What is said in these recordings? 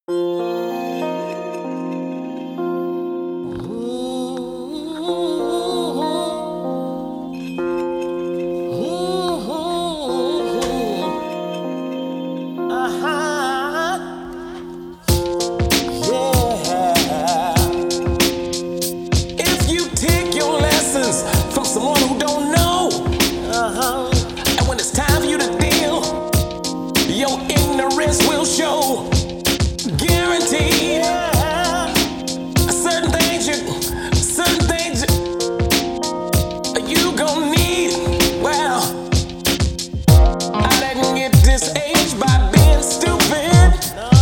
From someone who don't know, and when it's time for you to deal, your ignorance will show. Guaranteed. Certain things you gon' need. Well, I didn't get this age by being stupid.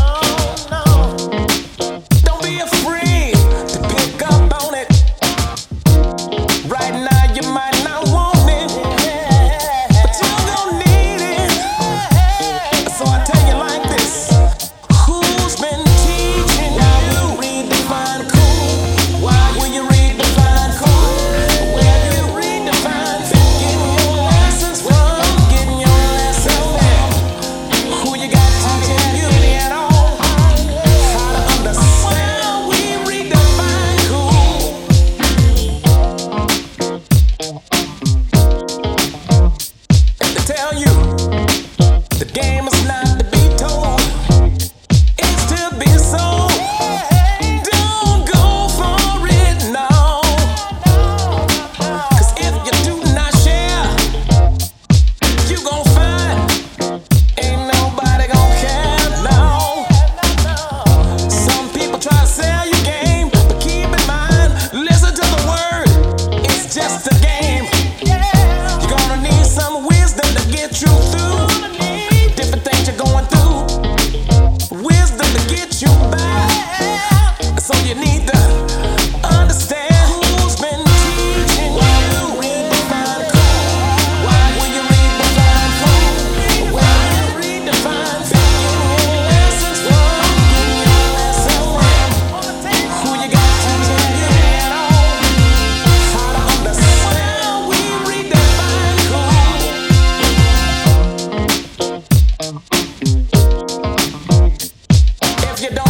Don't be afraid to pick up on it. Right now you might not want it, but you gon' need it. So I tell you like this: who's been teaching you? Redefine cool. Why will you redefine cool? Where do you redefine? Been getting your lessons from, getting your lessons from. Who you got teaching you at all? How to understand? Well, we redefine cool. To tell you, the game is not to be told, it's to be sold. Don't go for it, no. 'Cause if you do not share, you gon' find ain't nobody gon' care, no. Some people try to sell you game, but keep in mind, listen to the word, it's just a game. You're gonna need some wisdom to get you through different things you're going through. Wisdom to get you by. So you need to understand who's been teaching you. Redefine cool. Why will you redefine cool? Where you redefine getting your lessons from, getting your lessons from. Who you got teaching you at all? How to understand? Well, we redefine cool. If you don't